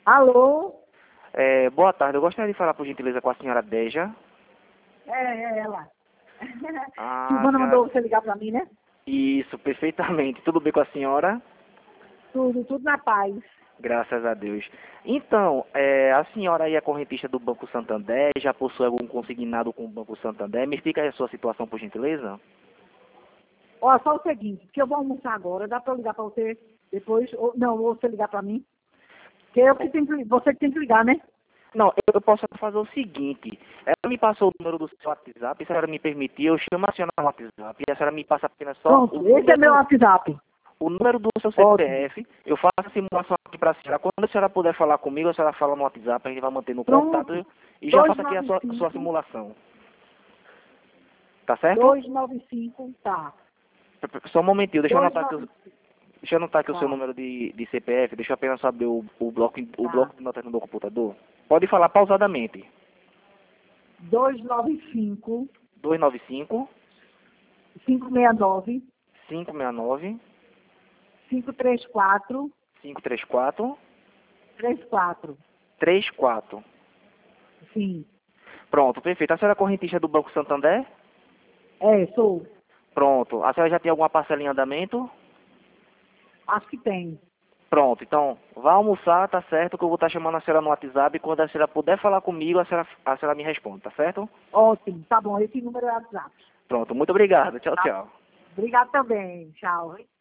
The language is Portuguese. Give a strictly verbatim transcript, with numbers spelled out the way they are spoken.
Alô? É, boa tarde, eu gostaria de falar, por gentileza, com a senhora Deja. É, é ela. Ah, Silvana senhora... mandou você ligar pra mim, né? Isso, perfeitamente. Tudo bem com a senhora? Tudo, tudo na paz. Graças a Deus. Então, é, a senhora aí é correntista do Banco Santander, já possui algum consignado com o Banco Santander? Me explica aí a sua situação, por gentileza. Ó, só o seguinte, que eu vou almoçar agora, dá pra eu ligar pra você depois? Ou, não, ou você ligar pra mim? Que eu que tenho que, você que tem que ligar, né? Não, eu eu posso fazer o seguinte. Ela me passou o número do seu WhatsApp, se a senhora me permitir, eu chamo a senhora no WhatsApp e a senhora me passa apenas só o Pronto, esse é meu número, WhatsApp. o número do seu Ótimo. C P F, eu faço a simulação aqui para a senhora. Quando a senhora puder falar comigo, a senhora fala no WhatsApp, a gente vai manter no contato Pronto. e já faço aqui a sua, a sua dois nove cinco, simulação. Tá certo? dois nove cinco, tá. Só um momentinho, deixa eu anotar aqui, o- dois nove cinco, deixa eu anotar aqui o seu tá, número de, de C P F, deixa eu apenas saber o, o bloco, o tá. bloco de notas no meu computador. Pode falar pausadamente. dois nove cinco, dois nove cinco, cinco seis nove, cinco seis nove, cinco três quatro, cinco três quatro, três quatro. três quatro. Sim. Pronto, perfeito. A senhora é correntista do Banco Santander? É, sou. Pronto. A senhora já tem alguma parcela em andamento? Acho que tem. Pronto, então, vá almoçar, tá certo, que eu vou estar chamando a senhora no WhatsApp e quando a senhora puder falar comigo, a senhora, a senhora me responde, tá certo? Ótimo, tá bom. Esse número é WhatsApp. Pronto, muito obrigado. Tchau, Tá? tchau. Obrigado também. Tchau.